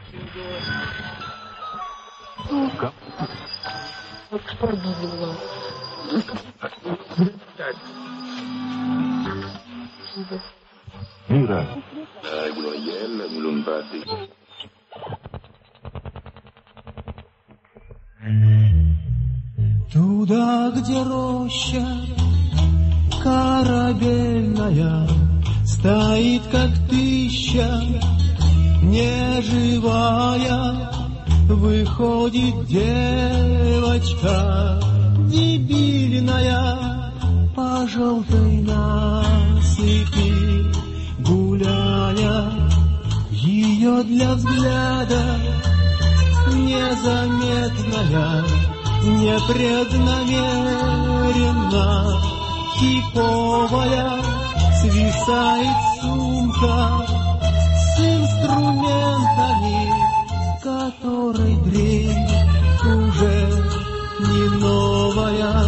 Сука. Что было? Мира. Туда, где роща корабельная стоит, как тысяча, неживая, выходит девочка дебильная по желтой насыпи гуляя. Ее для взгляда незаметная, непреднамеренно хиповая свисает сумка с инструментами, которой дрель уже не новая.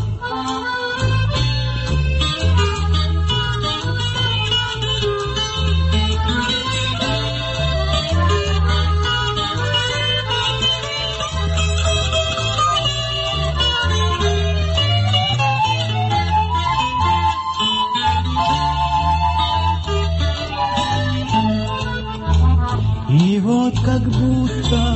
И вот как будто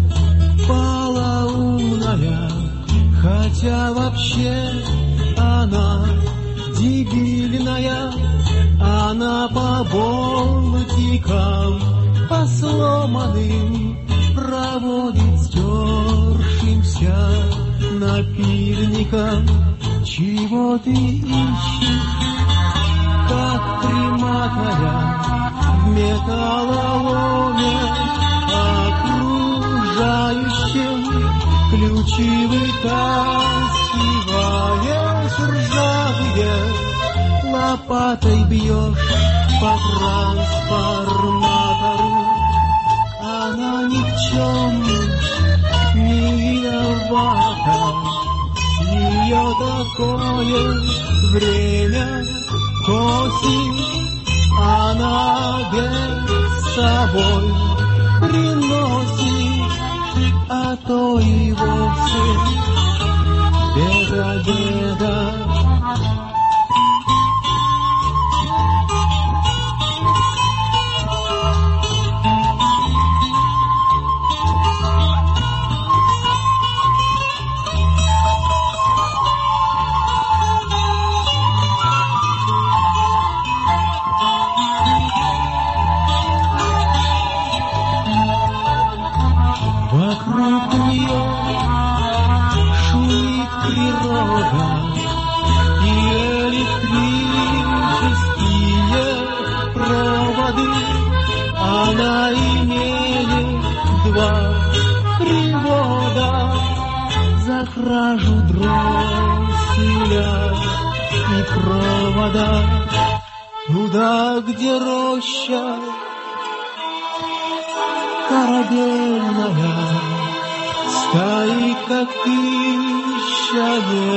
полоумная, хотя вообще она дебильная, она по болтикам, по сломанным проводит стершимся напильником. Чего ты ищешь, как приматая в металлоломе, окружающим ключи вытаскиваешь ржавые, лопатой бьешь по трансформатору. Она ни в чем не виновата, с нее такое время косит. Она без собой приносит, а то и вовсе беда-беда. Вокруг нее шумит природа, и электрические проводы. Она имеет 2 привода за кражу дросселя и провода. Туда, где роща корабельная стоит, как тысяча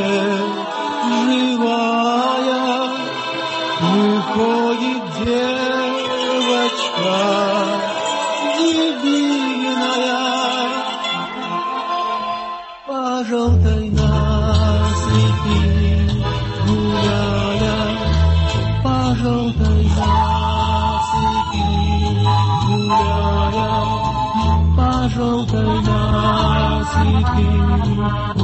живая, выходит девочка дебильная по желтой насыпи гуляя, по желтой насыпи гуляя, по желтой насыпи